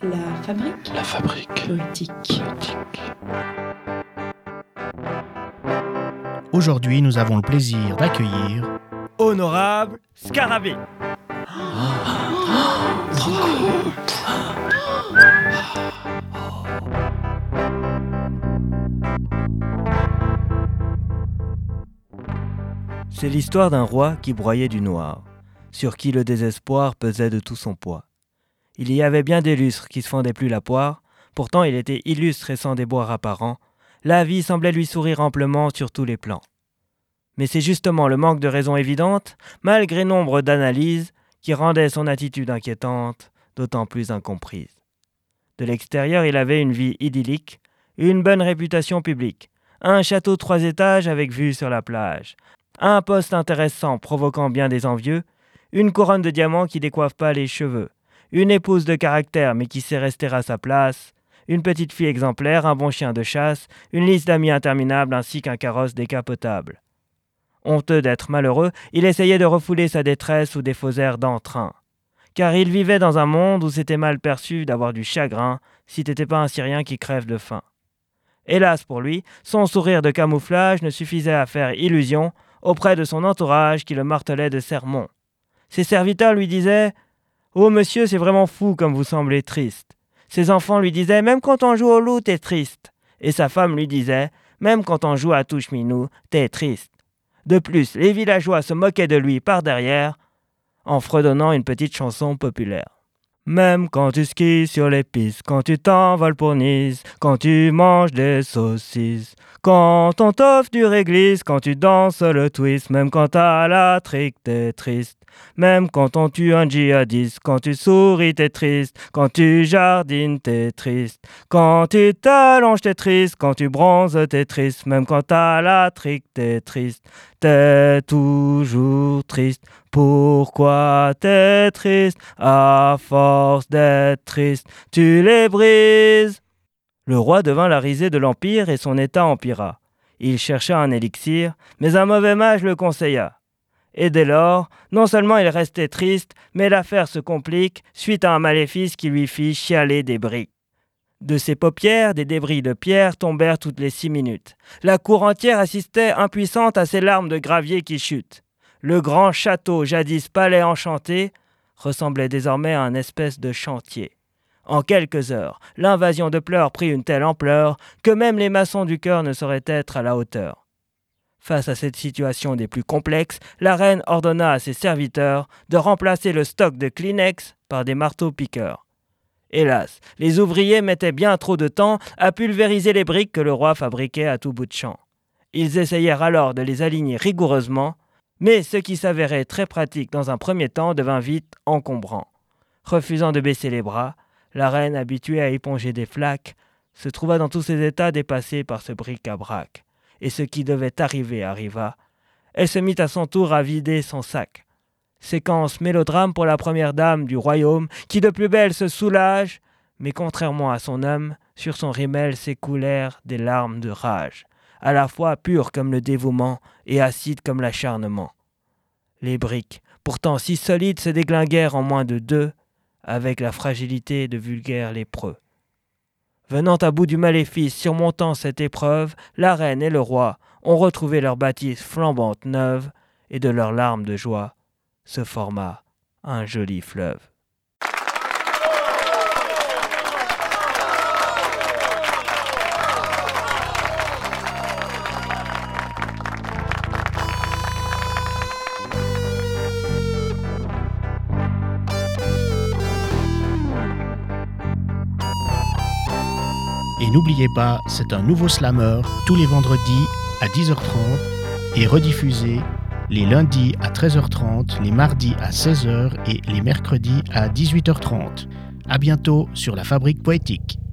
La fabrique poétique. Aujourd'hui, nous avons le plaisir d'accueillir Honorable Scarabée. C'est l'histoire d'un roi qui broyait du noir, sur qui le désespoir pesait de tout son poids. Il y avait bien des lustres qui se fendaient plus la poire, pourtant il était illustre et sans déboire apparent, la vie semblait lui sourire amplement sur tous les plans. Mais c'est justement le manque de raison évidente, malgré nombre d'analyses, qui rendait son attitude inquiétante, d'autant plus incomprise. De l'extérieur, il avait une vie idyllique, une bonne réputation publique, un château de 3 étages avec vue sur la plage, un poste intéressant provoquant bien des envieux, une couronne de diamants qui décoiffe pas les cheveux, une épouse de caractère mais qui sait rester à sa place, une petite fille exemplaire, un bon chien de chasse, une liste d'amis interminable ainsi qu'un carrosse décapotable. Honteux d'être malheureux, il essayait de refouler sa détresse sous des faux airs d'entrain. Car il vivait dans un monde où c'était mal perçu d'avoir du chagrin si t'étais pas un Syrien qui crève de faim. Hélas pour lui, son sourire de camouflage ne suffisait à faire illusion auprès de son entourage qui le martelait de sermons. Ses serviteurs lui disaient « Oh monsieur, c'est vraiment fou comme vous semblez triste ». Ses enfants lui disaient « Même quand on joue au loup, t'es triste ». Et sa femme lui disait « Même quand on joue à touche-minou, t'es triste ». De plus, les villageois se moquaient de lui par derrière en fredonnant une petite chanson populaire. Même quand tu skis sur les pistes, quand tu t'envoles pour Nice, quand tu manges des saucisses, quand on t'offre du réglisse, quand tu danses le twist, même quand t'as la trique, t'es triste. Même quand on tue un djihadiste, quand tu souris, t'es triste, quand tu jardines, t'es triste, quand tu t'allonges, t'es triste, quand tu bronzes, t'es triste, même quand t'as la trique, t'es triste, t'es toujours triste. Pourquoi t'es triste? À force d'être triste, tu les brises. Le roi devint la risée de l'Empire et son état empira. Il chercha un élixir, mais un mauvais mage le conseilla. Et dès lors, non seulement il restait triste, mais l'affaire se complique suite à un maléfice qui lui fit chialer des briques. De ses paupières, des débris de pierre tombèrent toutes les 6 minutes. La cour entière assistait impuissante à ces larmes de gravier qui chutent. Le grand château, jadis palais enchanté, ressemblait désormais à un espèce de chantier. En quelques heures, l'invasion de pleurs prit une telle ampleur que même les maçons du cœur ne sauraient être à la hauteur. Face à cette situation des plus complexes, la reine ordonna à ses serviteurs de remplacer le stock de Kleenex par des marteaux-piqueurs. Hélas, les ouvriers mettaient bien trop de temps à pulvériser les briques que le roi fabriquait à tout bout de champ. Ils essayèrent alors de les aligner rigoureusement, mais ce qui s'avérait très pratique dans un premier temps devint vite encombrant. Refusant de baisser les bras, la reine, habituée à éponger des flaques, se trouva dans tous ses états dépassée par ce bric-à-brac. Et ce qui devait arriver arriva. Elle se mit à son tour à vider son sac. Séquence mélodrame pour la première dame du royaume, qui de plus belle se soulage, mais contrairement à son homme, sur son rimel s'écoulèrent des larmes de rage, à la fois pures comme le dévouement et acides comme l'acharnement. Les briques, pourtant si solides, se déglinguèrent en moins de 2, avec la fragilité de vulgaires lépreux. Venant à bout du maléfice, surmontant cette épreuve, la reine et le roi ont retrouvé leur bâtisse flambante neuve, et de leurs larmes de joie se forma un joli fleuve. et n'oubliez pas, c'est un nouveau slammer tous les vendredis à 10h30 et rediffusé les lundis à 13h30, les mardis à 16h et les mercredis à 18h30. À bientôt sur la Fabrique Poétique.